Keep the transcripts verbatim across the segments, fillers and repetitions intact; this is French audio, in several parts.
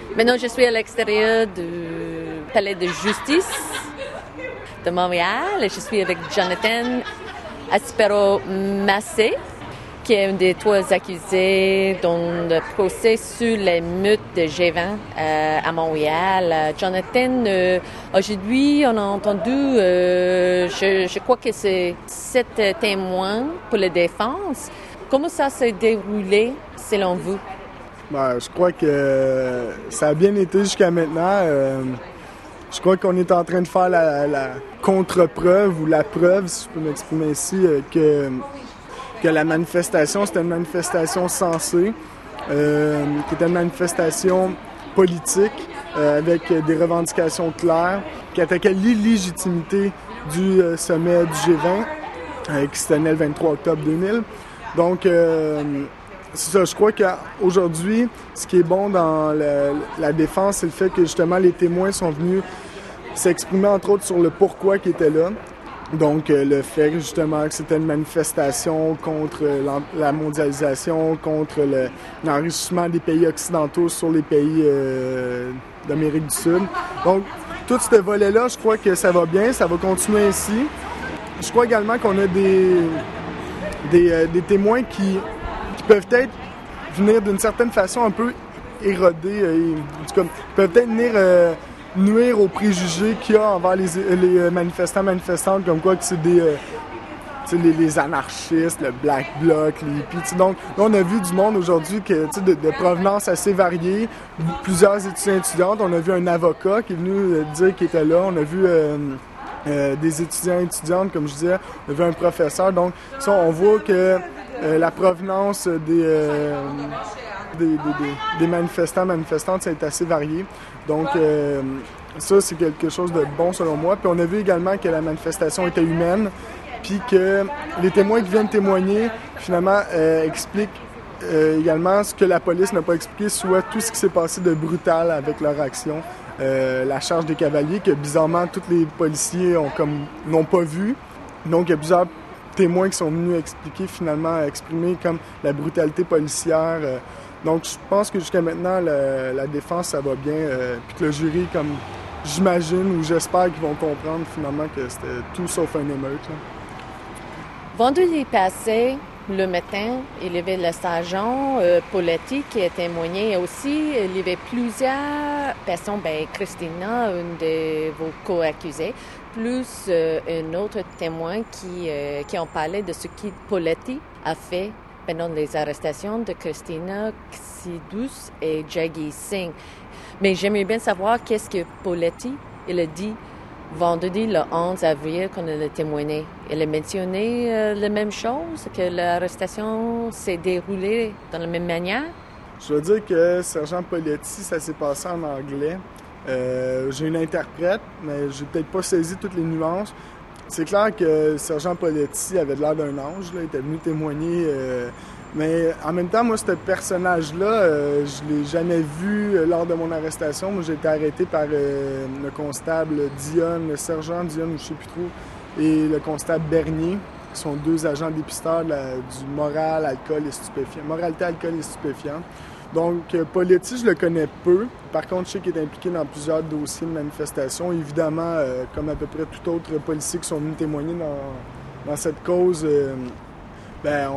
Maintenant, je suis à l'extérieur du palais de justice de Montréal et je suis avec Jonathan Aspero-Massé, qui est un des trois accusés dans le procès sur l'émeute de G vingt euh, à Montréal. Jonathan, euh, aujourd'hui, on a entendu, euh, je, je crois que c'est sept témoins pour la défense. Comment ça s'est déroulé selon vous? Ben, je crois que ça a bien été jusqu'à maintenant. Euh, je crois qu'on est en train de faire la, la contre-preuve ou la preuve, si je peux m'exprimer ici, euh, que que la manifestation, c'était une manifestation sensée, euh, qui était une manifestation politique, euh, avec des revendications claires, qui attaquait l'illégitimité du euh, sommet du G vingt, euh, qui se tenait le vingt-trois octobre deux mille. Donc, euh, c'est ça, je crois qu'aujourd'hui, ce qui est bon dans le, la défense, c'est le fait que justement les témoins sont venus s'exprimer entre autres sur le pourquoi qui était là. Donc, euh, le fait justement que c'était une manifestation contre euh, la mondialisation, contre le, l'enrichissement des pays occidentaux sur les pays euh, d'Amérique du Sud. Donc, tout ce volet-là, je crois que ça va bien, ça va continuer ainsi. Je crois également qu'on a des, des, euh, des témoins qui, qui peuvent être venir d'une certaine façon un peu éroder, euh, en tout cas, peuvent peut-être venir... Euh, nuire aux préjugés qu'il y a envers les, les manifestants, manifestantes, comme quoi que c'est des euh, les, les anarchistes, le Black Bloc, les hippies. Donc, là, on a vu du monde aujourd'hui que, de, de provenance assez variée, plusieurs étudiants étudiantes. On a vu un avocat qui est venu euh, dire qu'il était là. On a vu euh, euh, des étudiants étudiantes, comme je disais. On a vu un professeur. Donc, ça, on voit que euh, la provenance des... Euh, Des, des, des, des manifestants, manifestantes, ça a été assez varié. Donc, euh, ça, c'est quelque chose de bon selon moi. Puis on a vu également que la manifestation était humaine, puis que les témoins qui viennent témoigner, finalement, euh, expliquent euh, également ce que la police n'a pas expliqué, soit tout ce qui s'est passé de brutal avec leur action. Euh, la charge des cavaliers, que bizarrement, tous les policiers ont comme n'ont pas vu. Donc, il y a plusieurs témoins qui sont venus expliquer, finalement, exprimer comme la brutalité policière. Euh, Donc, je pense que jusqu'à maintenant, la, la défense, ça va bien. Euh, puis que le jury, comme j'imagine ou j'espère qu'ils vont comprendre finalement que c'était tout sauf un émeute. Là. Vendredi passé, le matin, il y avait le sergent euh, Poletti qui a témoigné. Et aussi, il y avait plusieurs personnes, ben, Christina, une de vos co-accusés, plus euh, un autre témoin qui, euh, qui ont parlé de ce que Poletti a fait pendant les arrestations de Christina Xidus et Jaggi Singh. Mais j'aimerais bien savoir qu'est-ce que Poletti il a dit vendredi le onze avril quand il a témoigné. Il a mentionné euh, la même chose, que l'arrestation s'est déroulée dans la même manière? Je veux dire que sergent Poletti, ça s'est passé en anglais. Euh, j'ai une interprète, mais j'ai peut-être pas saisi toutes les nuances. C'est clair que le sergent Poletti avait l'air d'un ange, là. Il était venu témoigner. Euh, mais en même temps, moi, ce personnage-là, euh, je l'ai jamais vu euh, lors de mon arrestation. Moi, j'ai été arrêté par euh, le constable Dionne, le sergent Dionne, je sais plus trop, et le constable Bernier, qui sont deux agents dépisteurs de la, du moral, alcool et stupéfiant. Moralité, alcool et stupéfiant. Donc, euh, Poletti, je le connais peu. Par contre, je sais qu'il est impliqué dans plusieurs dossiers de manifestation. Évidemment, euh, comme à peu près tout autre policier qui sont venus témoigner dans, dans cette cause, euh, ben,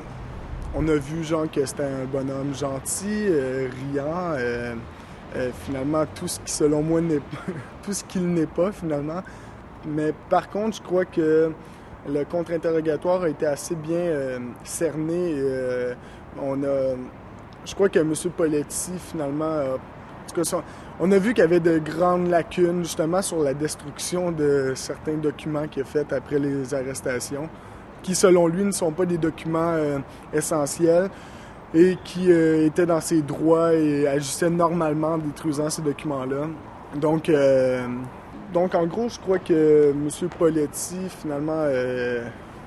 on, on a vu, genre, que c'était un bonhomme gentil, euh, riant, euh, euh, finalement, tout ce qui, selon moi, n'est tout ce qu'il n'est pas, finalement. Mais par contre, je crois que le contre-interrogatoire a été assez bien euh, cerné. Euh, on a... Je crois que M. Poletti, finalement, euh, en tout cas, on a vu qu'il y avait de grandes lacunes, justement, sur la destruction de certains documents qu'il a fait après les arrestations, qui, selon lui, ne sont pas des documents euh, essentiels et qui euh, étaient dans ses droits et agissaient normalement en détruisant ces documents-là. Donc, euh, donc, en gros, je crois que M. Poletti, finalement, euh,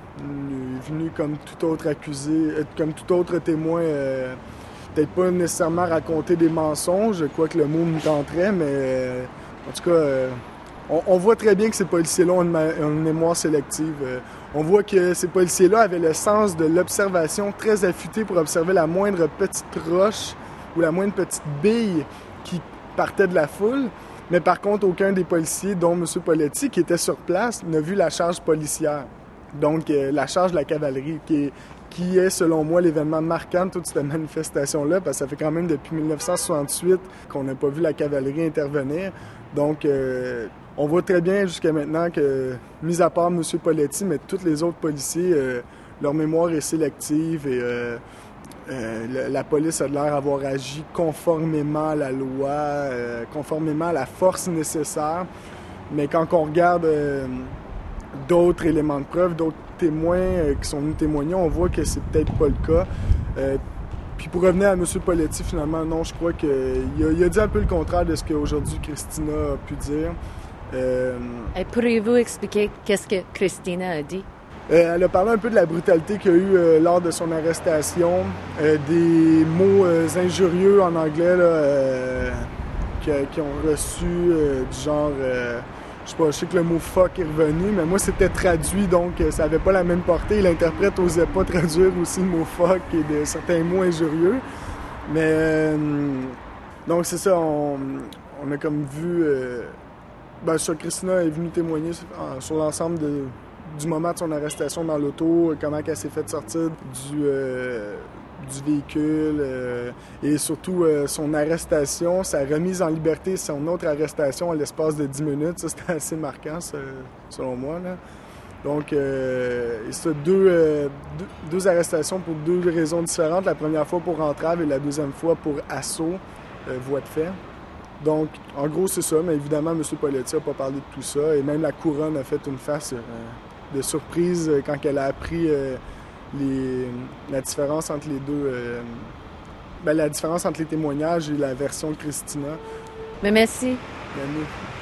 est venu comme tout autre accusé, euh, comme tout autre témoin, euh, peut-être pas nécessairement raconter des mensonges, quoi que le mot me tenterait, mais euh, en tout cas, euh, on, on voit très bien que ces policiers-là ont une, une mémoire sélective. Euh, on voit que ces policiers-là avaient le sens de l'observation très affûté pour observer la moindre petite roche ou la moindre petite bille qui partait de la foule. Mais par contre, aucun des policiers, dont M. Poletti, qui était sur place, n'a vu la charge policière. Donc, euh, la charge de la cavalerie, qui est, qui est, selon moi, l'événement marquant de toute cette manifestation-là, parce que ça fait quand même depuis dix-neuf cent soixante-huit qu'on n'a pas vu la cavalerie intervenir. Donc, euh, on voit très bien jusqu'à maintenant que, mis à part M. Poletti, mais tous les autres policiers, euh, leur mémoire est sélective et euh, euh, la police a l'air d'avoir agi conformément à la loi, euh, conformément à la force nécessaire. Mais quand on regarde euh, d'autres éléments de preuve, d'autres témoins euh, qui sont venus témoigner, on voit que c'est peut-être pas le cas. Euh, puis pour revenir à M. Poletti, finalement, non, je crois qu'il a, il a dit un peu le contraire de ce qu'aujourd'hui Christina a pu dire. Euh... Pourriez-vous expliquer qu'est-ce que Christina a dit? Euh, elle a parlé un peu de la brutalité qu'il y a eu euh, lors de son arrestation, euh, des mots euh, injurieux en anglais là, euh, qui, qui ont reçu euh, du genre, euh, je sais pas, je sais que le mot « fuck » est revenu, mais moi c'était traduit, donc euh, ça n'avait pas la même portée. L'interprète n'osait pas traduire aussi le mot « fuck » et de certains mots injurieux. Mais, euh, donc c'est ça, on, on a comme vu... Euh, ben, ça, Christina est venue témoigner sur, sur l'ensemble de... du moment de son arrestation dans l'auto, comment elle s'est fait sortir du, euh, du véhicule euh, et surtout euh, son arrestation, sa remise en liberté, son autre arrestation à l'espace de dix minutes. Ça, c'était assez marquant, ça, selon moi, là. Donc, euh, c'est deux, euh, deux, deux arrestations pour deux raisons différentes. La première fois pour entrave et la deuxième fois pour assaut, euh, voie de fait. Donc, en gros, c'est ça. Mais évidemment, M. Poletti n'a pas parlé de tout ça. Et même la couronne a fait une face... Euh, de surprise quand elle a appris euh, les, la différence entre les deux, euh, ben, la différence entre les témoignages et la version de Christina. Mais merci. Bienvenue.